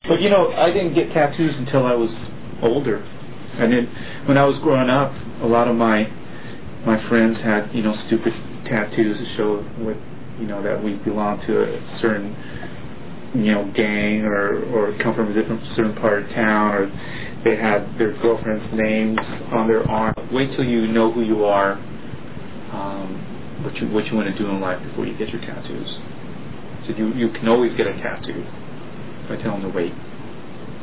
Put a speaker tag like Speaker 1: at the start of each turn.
Speaker 1: But I didn't get tattoos until I was older. And then when I was growing up, a lot of my friends had stupid tattoos to show that we belong to a certain gang or come from a certain part of town, or they had their girlfriend's names on their arm. Wait till you know who you are, what you want to do in life before you get your tattoos. So you can always get a tattoo by telling them to wait.